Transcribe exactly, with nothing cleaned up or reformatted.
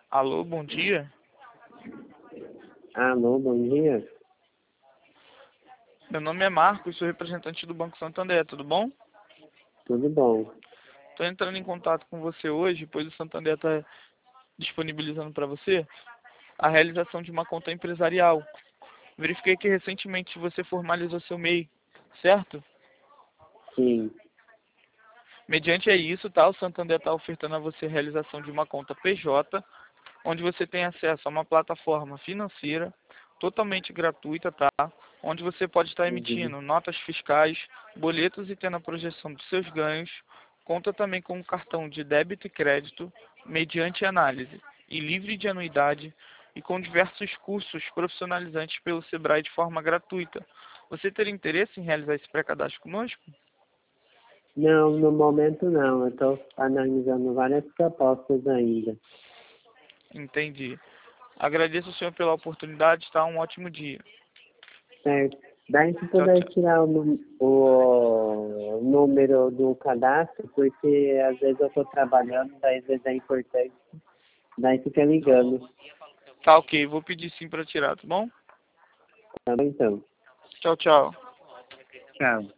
Alô, bom dia. Alô, bom dia. Meu nome é Marcos, sou representante do Banco Santander, tudo bom? Tudo bom? Estou entrando em contato com você hoje, pois o Santander está disponibilizando para você a realização de uma conta empresarial. Verifiquei que recentemente você formalizou seu M E I, certo? Sim. Mediante a isso, tá, o Santander está ofertando a você a realização de uma conta P J, onde você tem acesso a uma plataforma financeira totalmente gratuita, tá? Onde você pode estar Uhum. emitindo notas fiscais, boletos e tendo a projeção dos seus ganhos. Conta também com um cartão de débito e crédito, mediante análise, e livre de anuidade, e com diversos cursos profissionalizantes pelo Sebrae de forma gratuita. Você teria interesse em realizar esse pré-cadastro conosco? Não, no momento não. Eu estou analisando várias propostas ainda. Entendi. Agradeço ao senhor pela oportunidade, tá? Um ótimo dia. Certo. Daí se Tchau, puder tchau. tirar o, nú- o número do cadastro, porque às vezes eu estou trabalhando, daí às vezes é importante. Daí fica ligando. Tá ok, vou pedir sim para tirar, tá bom? Tá bom, então. Tchau, tchau. Tchau.